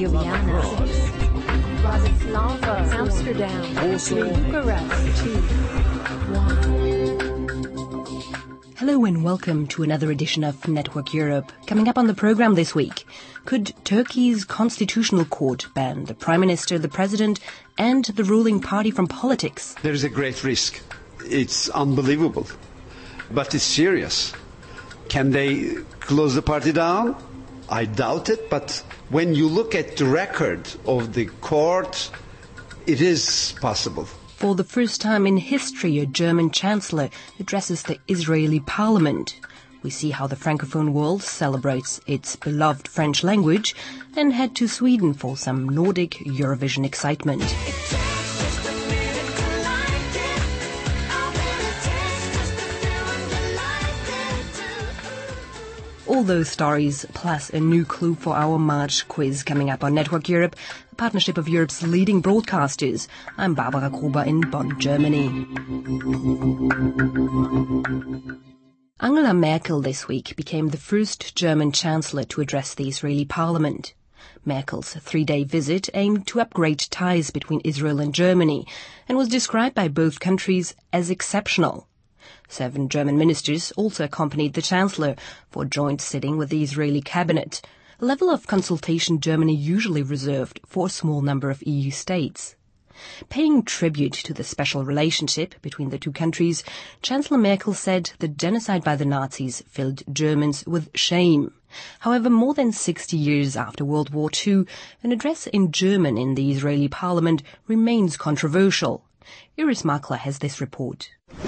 Ljubljana 6, Bratislava, Amsterdam, Bucharest 2, 1. Hello and welcome to another edition of Network Europe. Coming up on the program this week, could Turkey's constitutional court ban the Prime Minister, the President and the ruling party from politics? There is a great risk. It's unbelievable, but it's serious. Can they close the party down? I doubt it, but when you look at the record of the court, it is possible. For the first time in history, a German chancellor addresses the Israeli parliament. We see how the Francophone world celebrates its beloved French language and head to Sweden for some Nordic Eurovision excitement. All those stories, plus a new clue for our March quiz coming up on Network Europe, a partnership of Europe's leading broadcasters. I'm Barbara Gruber in Bonn, Germany. Angela Merkel this week became the first German chancellor to address the Israeli parliament. Merkel's three-day visit aimed to upgrade ties between Israel and Germany and was described by both countries as exceptional. 7 German ministers also accompanied the Chancellor for a joint sitting with the Israeli cabinet, a level of consultation Germany usually reserved for a small number of EU states. Paying tribute to the special relationship between the two countries, Chancellor Merkel said the genocide by the Nazis filled Germans with shame. However, more than 60 years after World War II, an address in German in the Israeli parliament remains controversial. Iris Makler has this report.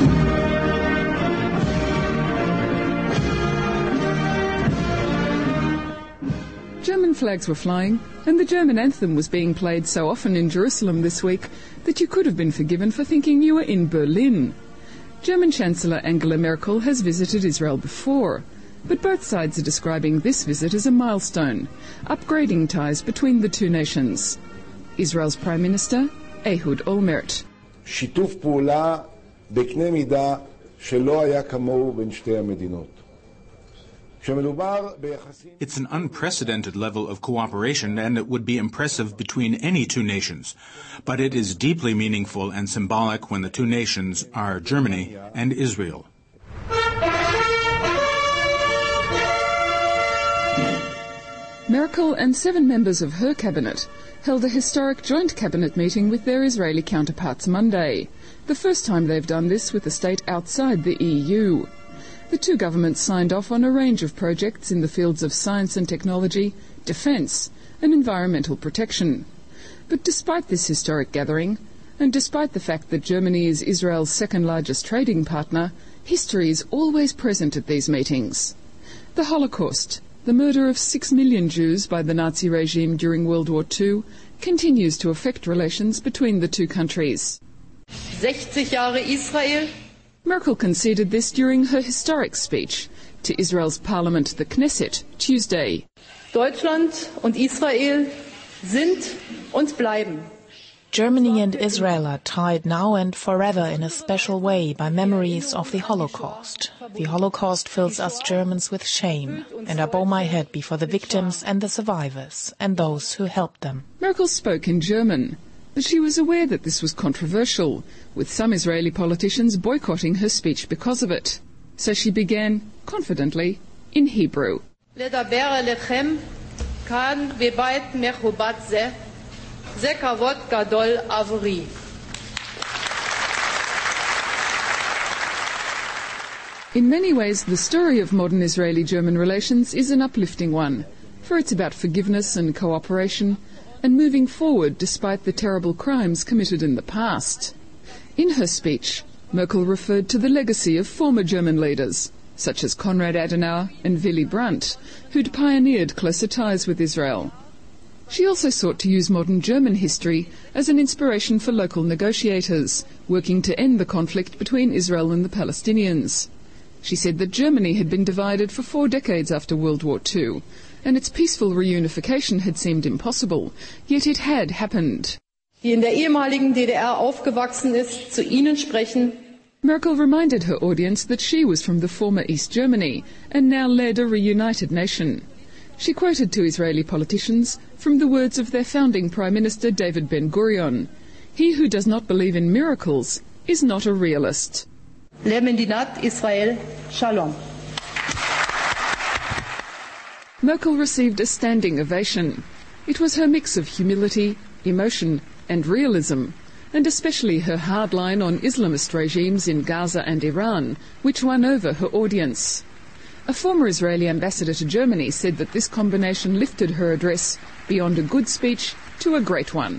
German flags were flying, and the German anthem was being played so often in Jerusalem this week that you could have been forgiven for thinking you were in Berlin. German Chancellor Angela Merkel has visited Israel before, but both sides are describing this visit as a milestone, upgrading ties between the two nations. Israel's Prime Minister, Ehud Olmert. שיתוף פעולה בקנה מידה שלא היה כמוהו בין שתי המדינות. It's an unprecedented level of cooperation, and it would be impressive between any two nations. But it is deeply meaningful and symbolic when the two nations are Germany and Israel. Merkel and 7 members of her cabinet held a historic joint cabinet meeting with their Israeli counterparts Monday, the first time they've done this with a state outside the EU. The two governments signed off on a range of projects in the fields of science and technology, defence and environmental protection. But despite this historic gathering, and despite the fact that Germany is Israel's second-largest trading partner, history is always present at these meetings. The Holocaust, the murder of 6 million Jews by the Nazi regime during World War II, continues to affect relations between the two countries. 60 Jahre Israel. Merkel conceded this during her historic speech to Israel's parliament, the Knesset, Tuesday. Deutschland und Israel sind und bleiben. Germany and Israel are tied now and forever in a special way by memories of the Holocaust. The Holocaust fills us Germans with shame, and I bow my head before the victims and the survivors and those who helped them. Merkel spoke in German, but she was aware that this was controversial, with some Israeli politicians boycotting her speech because of it. So she began, confidently, in Hebrew. לדבר אליכם כאן בבית מכובד זה, זה כבוד גדול עבורי. In many ways, the story of modern Israeli-German relations is an uplifting one, for it's about forgiveness and cooperation, and moving forward despite the terrible crimes committed in the past. In her speech, Merkel referred to the legacy of former German leaders, such as Konrad Adenauer and Willy Brandt, who'd pioneered closer ties with Israel. She also sought to use modern German history as an inspiration for local negotiators, working to end the conflict between Israel and the Palestinians. She said that Germany had been divided for 4 decades after World War II, and its peaceful reunification had seemed impossible, yet it had happened. Die in der ehemaligen DDR aufgewachsen ist, zu Ihnen sprechen. Merkel reminded her audience that she was from the former East Germany and now led a reunited nation. She quoted to Israeli politicians from the words of their founding Prime Minister David Ben-Gurion. He who does not believe in miracles is not a realist. Lemedinat Israel Shalom. Merkel received a standing ovation. It was her mix of humility, emotion and realism, and especially her hard line on Islamist regimes in Gaza and Iran, which won over her audience. A former Israeli ambassador to Germany said that this combination lifted her address beyond a good speech to a great one.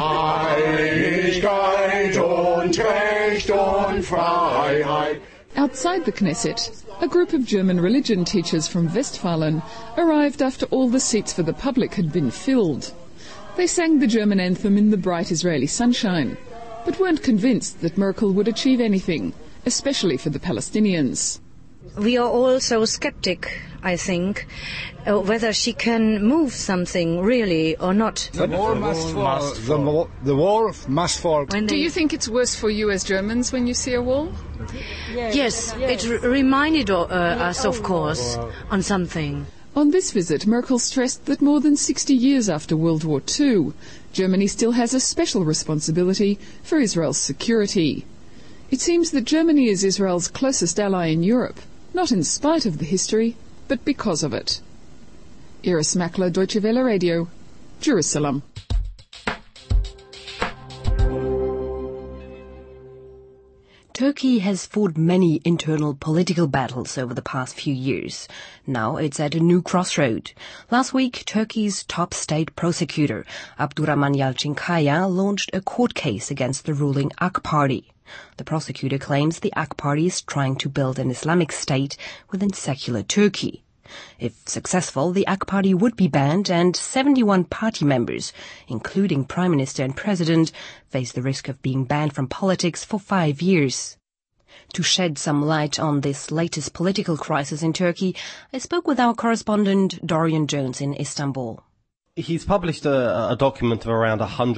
Einigkeit und Recht und Freiheit. Outside the Knesset, a group of German religion teachers from Westfalen arrived after all the seats for the public had been filled. They sang the German anthem in the bright Israeli sunshine, but weren't convinced that Merkel would achieve anything, especially for the Palestinians. We are all so skeptic, I think, whether she can move something really or not. The war must fall. The war must fall. Do you think it's worse for you as Germans when you see a wall? Yes, it reminded us, of course, on something. On this visit, Merkel stressed that more than 60 years after World War II, Germany still has a special responsibility for Israel's security. It seems that Germany is Israel's closest ally in Europe, not in spite of the history, but because of it. Iris Makler, Deutsche Welle Radio, Jerusalem. Turkey has fought many internal political battles over the past few years. Now it's at a new crossroad. Last week, Turkey's top state prosecutor, Abdurrahman Yalçınkaya, launched a court case against the ruling AK Party. The prosecutor claims the AK Party is trying to build an Islamic state within secular Turkey. If successful, the AK Party would be banned and 71 party members, including Prime Minister and President, face the risk of being banned from politics for 5 years. To shed some light on this latest political crisis in Turkey, I spoke with our correspondent Dorian Jones in Istanbul. He's published a document of around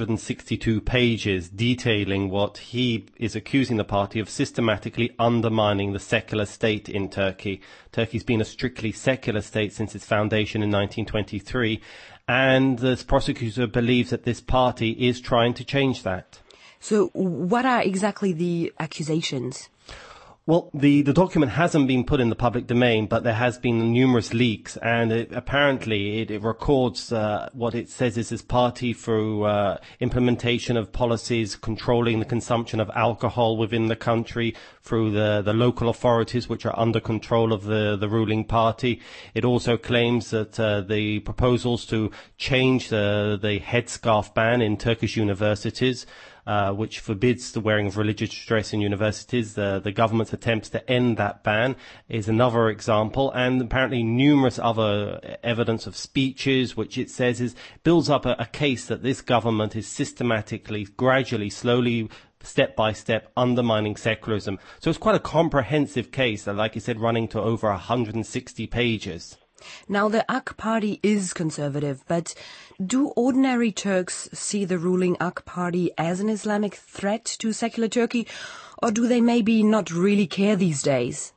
162 pages detailing what he is accusing the party of systematically undermining the secular state in Turkey. Turkey's been a strictly secular state since its foundation in 1923, and this prosecutor believes that this party is trying to change that. So what are exactly the accusations? Well, the document hasn't been put in the public domain, but there has been numerous leaks, and apparently it records what it says is this party through implementation of policies controlling the consumption of alcohol within the country through the local authorities, which are under control of the ruling party. It also claims that the proposals to change the headscarf ban in Turkish universities, which forbids the wearing of religious dress in universities. The government's attempts to end that ban is another example, and apparently numerous other evidence of speeches, which it says builds up a case that this government is systematically, gradually, slowly, step by step undermining secularism. So it's quite a comprehensive case, like you said, running to over 160 pages. Now, the AK Party is conservative, but do ordinary Turks see the ruling AK Party as an Islamic threat to secular Turkey, or do they maybe not really care these days?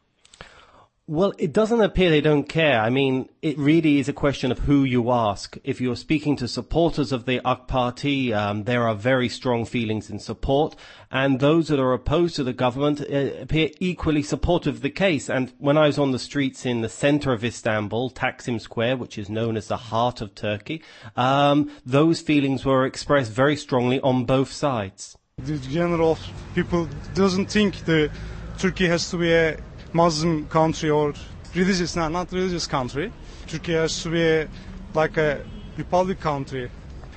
Well, it doesn't appear they don't care. I mean, it really is a question of who you ask. If you're speaking to supporters of the AK Party, there are very strong feelings in support, and those that are opposed to the government appear equally supportive of the case. And when I was on the streets in the center of Istanbul, Taksim Square, which is known as the heart of Turkey, those feelings were expressed very strongly on both sides. The general people doesn't think the Turkey has to be a Muslim country or religious, not religious country. Turkey has to be like a republic country.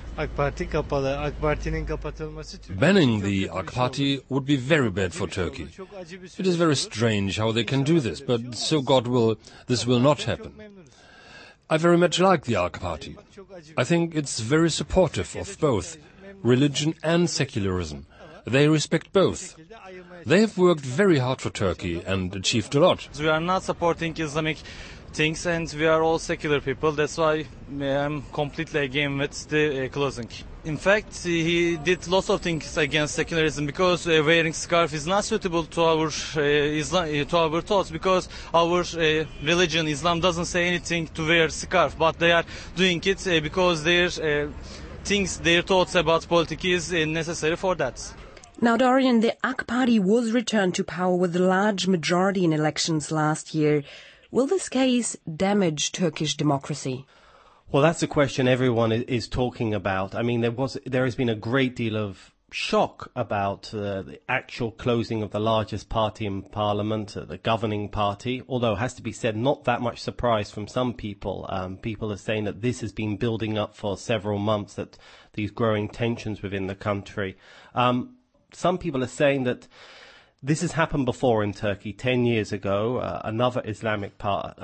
Banning the AK Party would be very bad for Turkey. It is very strange how they can do this, but so God will, this will not happen. I very much like the AK Party. I think it's very supportive of both religion and secularism. They respect both. They have worked very hard for Turkey and achieved a lot. We are not supporting Islamic things, and we are all secular people. That's why I'm completely against the closing. In fact, he did lots of things against secularism because wearing scarf is not suitable to our to our thoughts, because our religion, Islam, doesn't say anything to wear scarf, but they are doing it because their thoughts about politics is necessary for that. Now, Dorian, the AK Party was returned to power with a large majority in elections last year. Will this case damage Turkish democracy? Well, that's a question everyone is talking about. I mean, there has been a great deal of shock about the actual closing of the largest party in parliament, the governing party, although it has to be said, not that much surprise from some people. People are saying that this has been building up for several months, that these growing tensions within the country. Some people are saying that this has happened before in Turkey. 10 years ago, another Islamic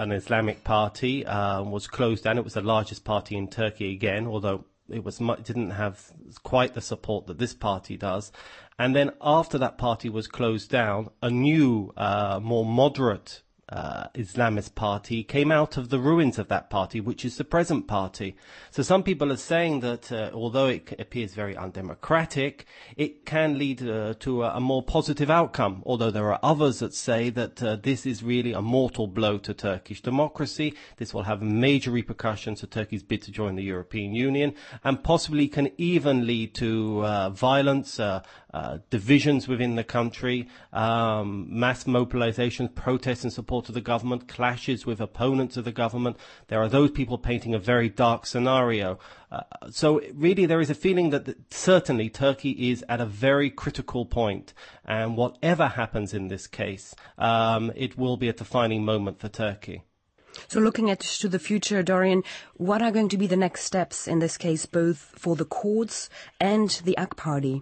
party was closed down. It was the largest party in Turkey again, although it didn't have quite the support that this party does. And then after that party was closed down, a new, more moderate Islamist party came out of the ruins of that party, which is the present party. So some people are saying that although it appears very undemocratic, it can lead to a more positive outcome, although there are others that say that this is really a mortal blow to Turkish democracy. This will have major repercussions to Turkey's bid to join the European Union, and possibly can even lead to violence, divisions within the country, mass mobilizations, protests in support of the government, clashes with opponents of the government. There are those people painting a very dark scenario. So really there is a feeling that certainly Turkey is at a very critical point, and whatever happens in this case, it will be a defining moment for Turkey. So looking to the future, Dorian, what are going to be the next steps in this case, both for the courts and the AK Party?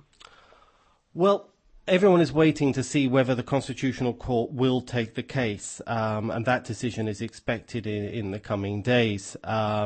Well, everyone is waiting to see whether the Constitutional Court will take the case, and that decision is expected in the coming days.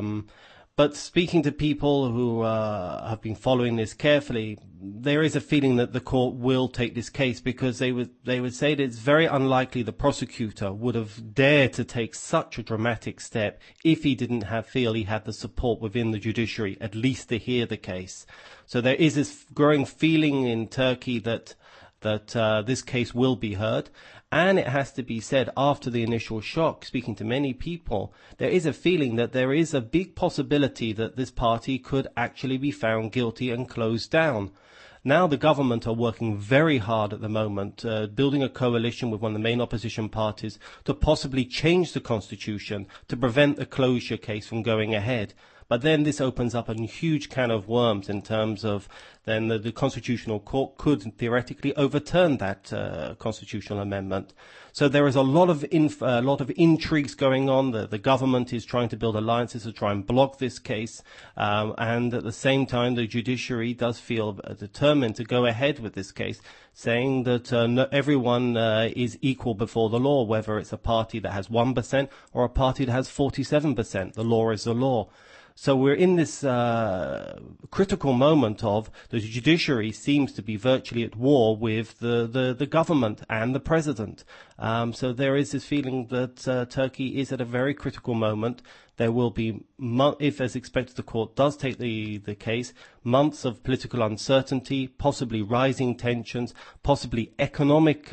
But speaking to people who have been following this carefully, there is a feeling that the court will take this case, because they would say that it's very unlikely the prosecutor would have dared to take such a dramatic step if he didn't feel he had the support within the judiciary, at least to hear the case. So there is this growing feeling in Turkey that this case will be heard. And it has to be said, after the initial shock, speaking to many people, there is a feeling that there is a big possibility that this party could actually be found guilty and closed down. Now the government are working very hard at the moment, building a coalition with one of the main opposition parties to possibly change the constitution to prevent the closure case from going ahead. But then this opens up a huge can of worms in terms of then the Constitutional Court could theoretically overturn that constitutional amendment. So there is a lot of intrigues going on. The government is trying to build alliances to try and block this case, and at the same time the judiciary does feel determined to go ahead with this case, saying that everyone is equal before the law, whether it's a party that has 1% or a party that has 47%. The law is the law. So we're in this critical moment of the judiciary seems to be virtually at war with the government and the president. So there is this feeling that Turkey is at a very critical moment. There will be, if as expected the court does take the case, months of political uncertainty, possibly rising tensions, possibly economic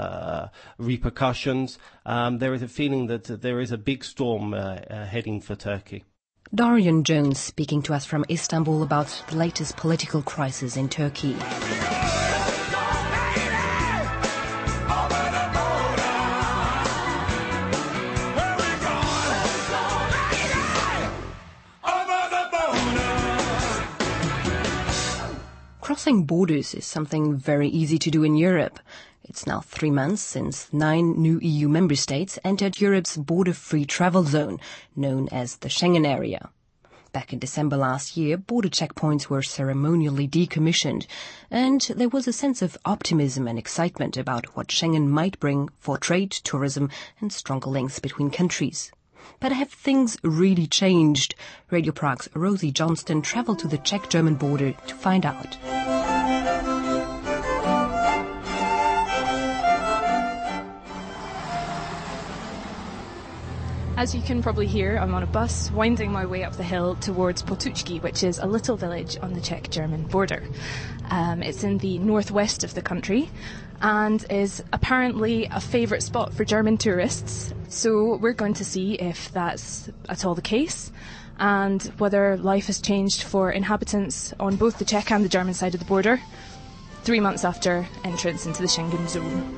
repercussions. There is a feeling that there is a big storm heading for Turkey. Dorian Jones speaking to us from Istanbul about the latest political crisis in Turkey. Crossing borders is something very easy to do in Europe. It's now 3 months since 9 new EU member states entered Europe's border-free travel zone, known as the Schengen area. Back in December last year, border checkpoints were ceremonially decommissioned, and there was a sense of optimism and excitement about what Schengen might bring for trade, tourism, and stronger links between countries. But have things really changed? Radio Prague's Rosie Johnston traveled to the Czech-German border to find out. As you can probably hear, I'm on a bus winding my way up the hill towards Potocki, which is a little village on the Czech-German border. It's in the northwest of the country and is apparently a favourite spot for German tourists. So we're going to see if that's at all the case and whether life has changed for inhabitants on both the Czech and the German side of the border 3 months after entrance into the Schengen zone.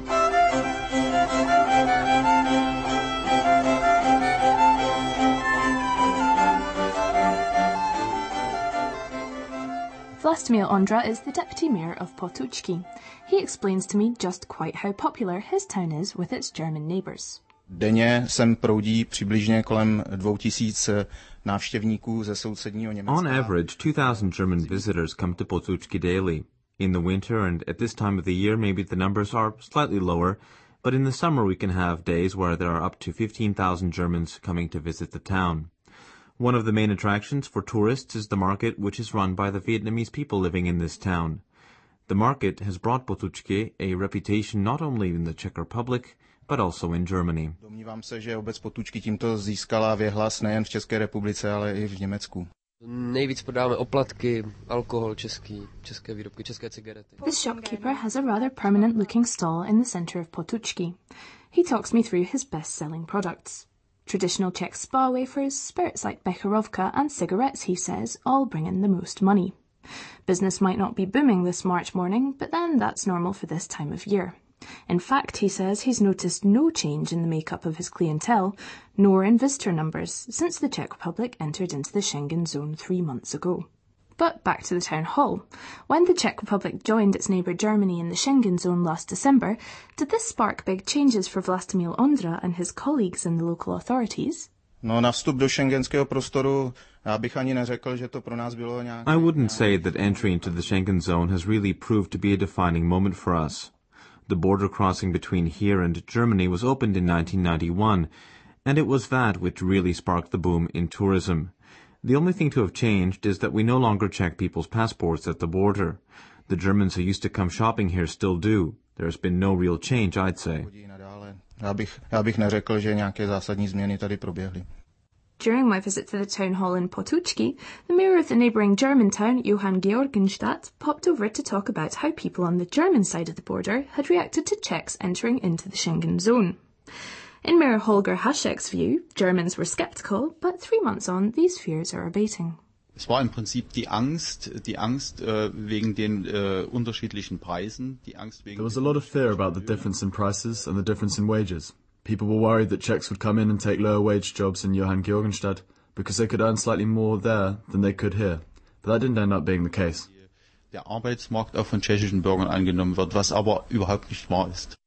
Vlastimil Ondra is the deputy mayor of Potocki. He explains to me just quite how popular his town is with its German neighbours. Denně sem proudí přibližně kolem 2000 návštěvníků ze sousedního Německa. On average, 2,000 German visitors come to Potocki daily. In the winter and at this time of the year, maybe the numbers are slightly lower, but in the summer we can have days where there are up to 15,000 Germans coming to visit the town. One of the main attractions for tourists is the market, which is run by the Vietnamese people living in this town. The market has brought Potocki a reputation not only in the Czech Republic, but also in Germany. Domnívám se, že obec Potocki tímto získala věhlas nejen v České republice, ale i v Německu. Nejvíc prodáváme oplatky, alkohol české výrobky, české cigarety. This shopkeeper has a rather permanent-looking stall in the centre of Potocki. He talks me through his best-selling products. Traditional Czech spa wafers, spirits like Becherovka and cigarettes, he says, all bring in the most money. Business might not be booming this March morning, but then that's normal for this time of year. In fact, he says he's noticed no change in the makeup of his clientele, nor in visitor numbers, since the Czech Republic entered into the Schengen zone 3 months ago. But back to the town hall. When the Czech Republic joined its neighbour Germany in the Schengen zone last December, did this spark big changes for Vlastimil Ondra and his colleagues in the local authorities? No, na vstup do schengenského prostoru, já bych ani neřekl, že to pro nás bylo nějak. I wouldn't say that entry into the Schengen zone has really proved to be a defining moment for us. The border crossing between here and Germany was opened in 1991, and it was that which really sparked the boom in tourism. The only thing to have changed is that we no longer check people's passports at the border. The Germans who used to come shopping here still do. There's been no real change, I'd say. Já bych neřekl, že nějaké zásadní změny tady proběhly. During my visit to the town hall in Potocki, the mayor of the neighbouring German town, Johann Georgenstadt, popped over to talk about how people on the German side of the border had reacted to Czechs entering into the Schengen zone. In Mayor Holger Haschek's view, Germans were sceptical, but 3 months on, these fears are abating. Es war im Prinzip die Angst wegen den unterschiedlichen Preisen, die Angst wegen. There was a lot of fear about the difference in prices and the difference in wages. People were worried that Czechs would come in and take lower-wage jobs in Johann Georgenstadt because they could earn slightly more there than they could here. But that didn't end up being the case. Der Arbeitsmarkt auch von tschechischen Bürgern angenommen wird, was aber überhaupt nicht wahr ist.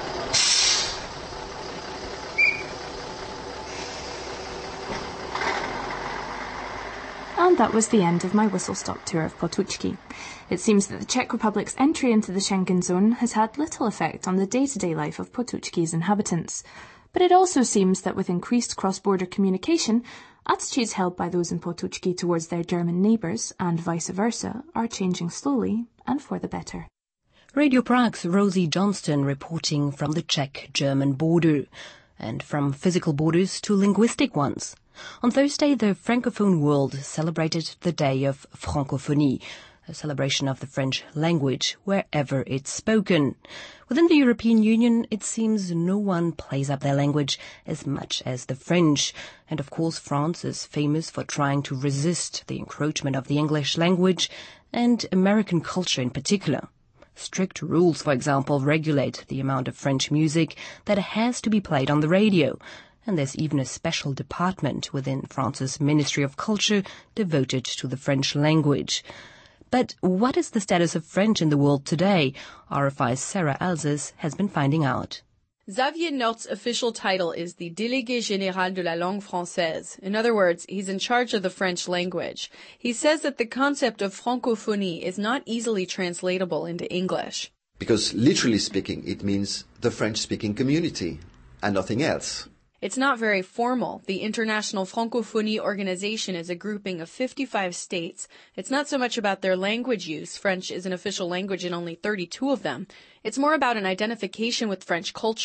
And that was the end of my whistle-stop tour of Potocki. It seems that the Czech Republic's entry into the Schengen zone has had little effect on the day-to-day life of Potocki's inhabitants. But it also seems that with increased cross-border communication, attitudes held by those in Potocki towards their German neighbours, and vice versa, are changing slowly and for the better. Radio Prague's Rosie Johnston reporting from the Czech-German border, and from physical borders to linguistic ones. On Thursday, the Francophone world celebrated the Day of Francophonie, a celebration of the French language wherever it's spoken. Within the European Union, it seems no one plays up their language as much as the French. And of course, France is famous for trying to resist the encroachment of the English language and American culture in particular. Strict rules, for example, regulate the amount of French music that has to be played on the radio. And there's even a special department within France's Ministry of Culture devoted to the French language. But what is the status of French in the world today? RFI's Sarah Alzes has been finding out. Xavier Not's official title is the Délégué Général de la Langue Française. In other words, he's in charge of the French language. He says that the concept of francophonie is not easily translatable into English. Because literally speaking, it means the French-speaking community and nothing else. It's not very formal. The International Francophonie Organization is a grouping of 55 states. It's not so much about their language use. French is an official language in only 32 of them. It's more about an identification with French culture.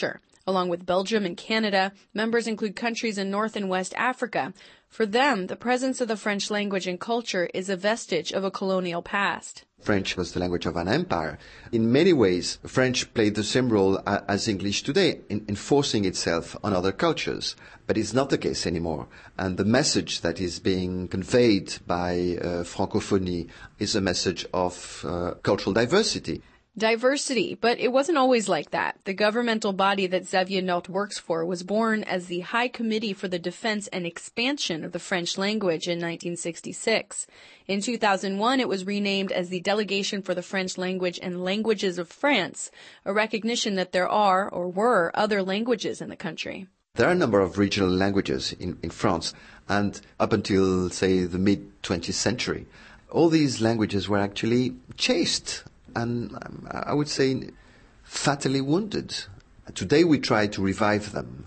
Along with Belgium and Canada, members include countries in North and West Africa. For them, the presence of the French language and culture is a vestige of a colonial past. French was the language of an empire. In many ways, French played the same role as English today in enforcing itself on other cultures. But it's not the case anymore. And the message that is being conveyed by Francophonie is a message of cultural diversity. Diversity, but it wasn't always like that. The governmental body that Xavier Nott works for was born as the High Committee for the Defense and Expansion of the French Language in 1966. In 2001, it was renamed as the Delegation for the French Language and Languages of France, a recognition that there are, or were, other languages in the country. There are a number of regional languages in France, and up until, say, the mid-20th century, all these languages were actually chased and I would say fatally wounded. Today we try to revive them,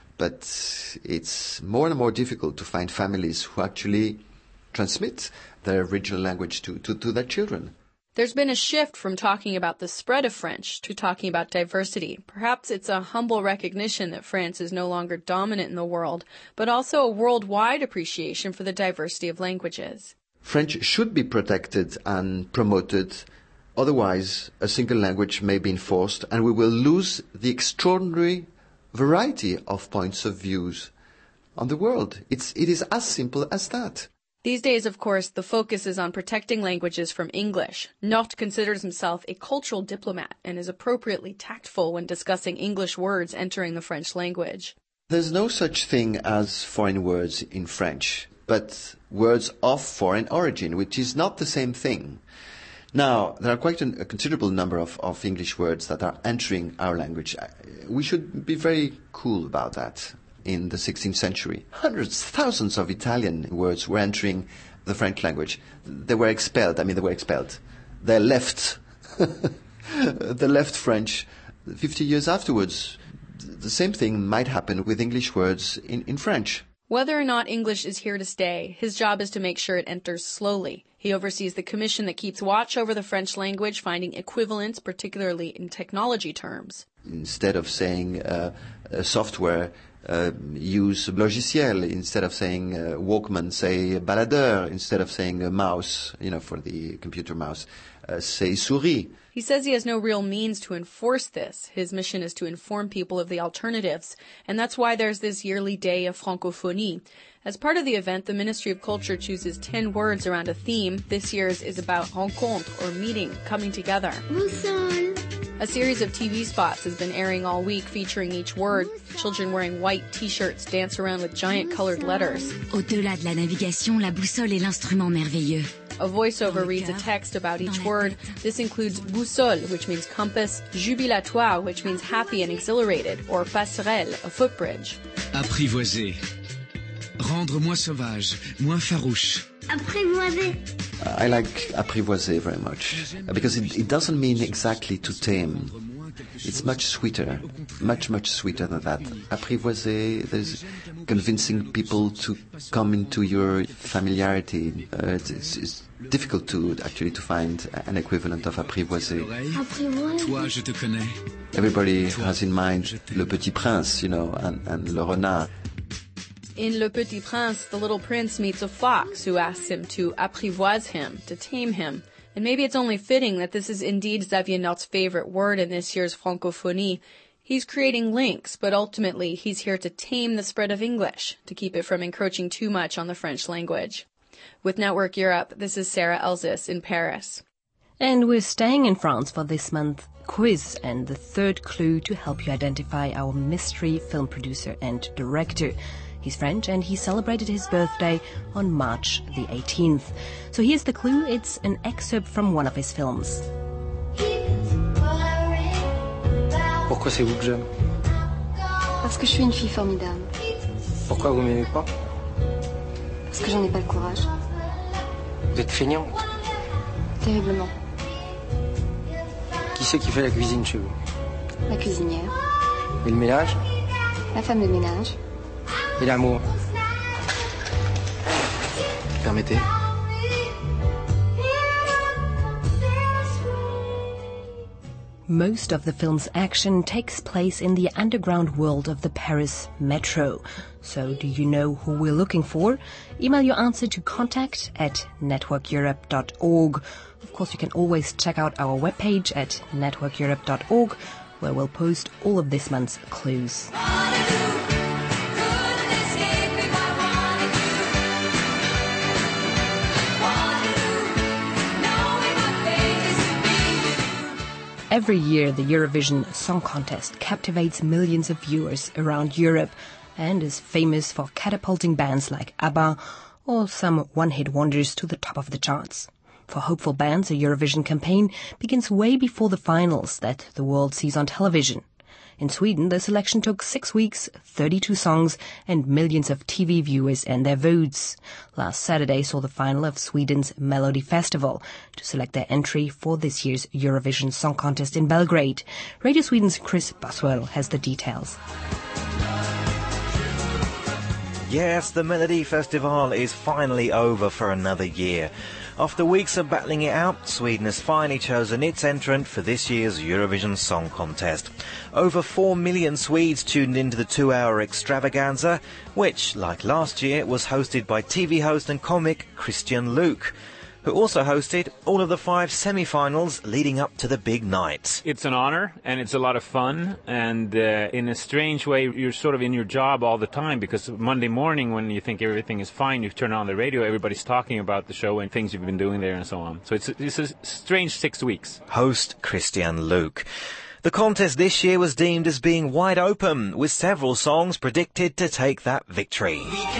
but it's more and more difficult to find families who actually transmit their original language to their children. There's been a shift from talking about the spread of French to talking about diversity. Perhaps it's a humble recognition that France is no longer dominant in the world, but also a worldwide appreciation for the diversity of languages. French should be protected and promoted. Otherwise, a single language may be enforced, and we will lose the extraordinary variety of points of views on the world. It is as simple as that. These days, of course, the focus is on protecting languages from English. Nott considers himself a cultural diplomat and is appropriately tactful when discussing English words entering the French language. There's no such thing as foreign words in French, but words of foreign origin, which is not the same thing. Now, there are quite a considerable number of English words that are entering our language. We should be very cool about that. In the 16th century, hundreds, thousands of Italian words were entering the French language. They were expelled. They left. They left French 50 years afterwards. The same thing might happen with English words in French. Whether or not English is here to stay, his job is to make sure it enters slowly. He oversees the commission that keeps watch over the French language, finding equivalents, particularly in technology terms. Instead of saying software, use logiciel. Instead of saying Walkman, say baladeur. Instead of saying mouse, for the computer mouse, say souris. He says he has no real means to enforce this. His mission is to inform people of the alternatives, and that's why there's this yearly day of Francophonie. As part of the event, the Ministry of Culture chooses 10 words around a theme. This year's is about rencontre, or meeting, coming together. Boussole. A series of TV spots has been airing all week featuring each word. Children wearing white T-shirts dance around with giant colored letters. Au-delà de la navigation, la boussole est l'instrument merveilleux. A voiceover reads a text about each word. This includes boussole, which means compass, jubilatoire, which means happy and exhilarated, or passerelle, a footbridge. Apprivoiser. Rendre moins sauvage, moins farouche. Apprivoiser. I like apprivoiser very much, because it doesn't mean exactly to tame. It's much sweeter, much sweeter than that. Apprivoiser, there's convincing people to come into your familiarity. It's difficult to find an equivalent of apprivoiser. Toi, je te connais. Everybody has in mind Le Petit Prince, and Le Renard. In Le Petit Prince, the little prince meets a fox who asks him to apprivoise him, to tame him. And maybe it's only fitting that this is indeed Xavier Nott's favorite word in this year's Francophonie. He's creating links, but ultimately he's here to tame the spread of English, to keep it from encroaching too much on the French language. With Network Europe, this is Sarah Elzis in Paris. And we're staying in France for this month's quiz and the third clue to help you identify our mystery film producer and director. He's French and he celebrated his birthday on March the 18th. So here's the clue. It's an excerpt from one of his films. Pourquoi c'est vous que j'aime? Parce que je suis une fille formidable. Pourquoi vous m'aimez pas? Parce que j'en ai pas le courage. Vous êtes feignante. Terriblement. Qui c'est qui fait la cuisine chez vous? La cuisinière. Et le ménage? La femme de ménage. Et l'amour? Permettez. Most of the film's action takes place in the underground world of the Paris metro. So do you know who we're looking for? Email your answer to contact@networkeurope.org. Of course, you can always check out our webpage at networkeurope.org, where we'll post all of this month's clues. Every year, the Eurovision Song Contest captivates millions of viewers around Europe and is famous for catapulting bands like ABBA or some one-hit wonders to the top of the charts. For hopeful bands, a Eurovision campaign begins way before the finals that the world sees on television. In Sweden, the selection took 6 weeks, 32 songs, and millions of TV viewers and their votes. Last Saturday saw the final of Sweden's Melody Festival to select their entry for this year's Eurovision Song Contest in Belgrade. Radio Sweden's Chris Buswell has the details. Yes, the Melody Festival is finally over for another year. After weeks of battling it out, Sweden has finally chosen its entrant for this year's Eurovision Song Contest. Over 4 million Swedes tuned into the 2-hour extravaganza, which, like last year, was hosted by TV host and comic Christian Luuk, who also hosted all of the 5 semi-finals leading up to the big night. It's an honor, and it's a lot of fun, and in a strange way, you're sort of in your job all the time, because Monday morning, when you think everything is fine, you turn on the radio, everybody's talking about the show and things you've been doing there and so on. So it's a strange 6 weeks. Host Christian Luuk. The contest this year was deemed as being wide open, with several songs predicted to take that victory.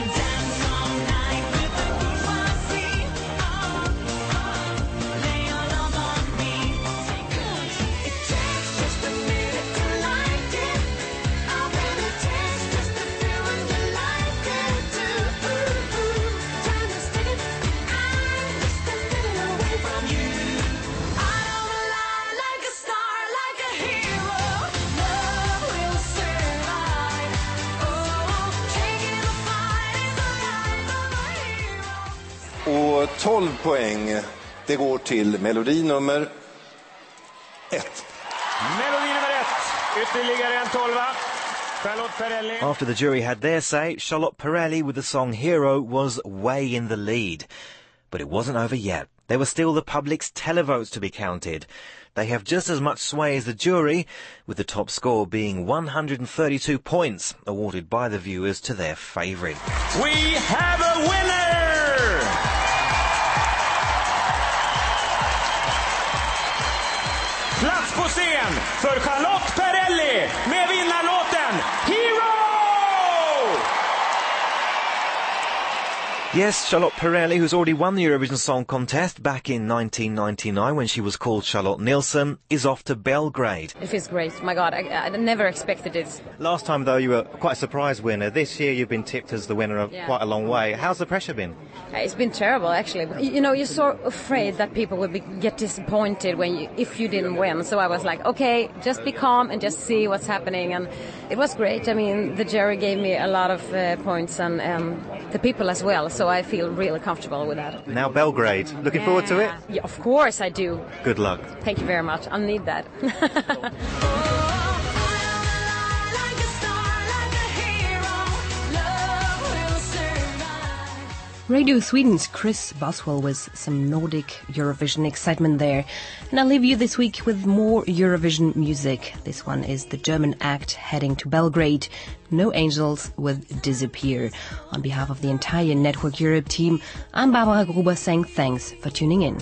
Och 12 poäng, det går till melodi nummer 1. Melodi nummer 1, ytterligare en 12. Charlotte Perrelli. After the jury had their say, Charlotte Perrelli with the song Hero was way in the lead. But it wasn't over yet. There were still the public's televotes to be counted. They have just as much sway as the jury, with the top score being 132 points, awarded by the viewers to their favourite. We have a winner! Plats på scen för Charlotte Perrelli med vinnarlåten Hero! Yes, Charlotte Perrelli, who's already won the Eurovision Song Contest back in 1999 when she was called Charlotte Nilsson, is off to Belgrade. It feels great. My God, I never expected this. Last time, though, you were quite a surprise winner. This year, you've been tipped as the winner of quite a long way. How's the pressure been? It's been terrible, actually. You know, you're so afraid that people will get disappointed if you didn't win. So I was like, okay, just be calm and just see what's happening. And it was great. I mean, the jury gave me a lot of points and the people as well. So I feel really comfortable with that. Now Belgrade. Looking forward to it? Yeah, of course I do. Good luck. Thank you very much. I'll need that. Radio Sweden's Chris Buswell with some Nordic Eurovision excitement there. And I'll leave you this week with more Eurovision music. This one is the German act heading to Belgrade, No Angels with Disappear. On behalf of the entire Network Europe team, I'm Barbara Gruber saying thanks for tuning in.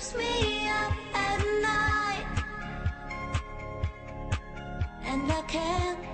wakes me up at night, and I can't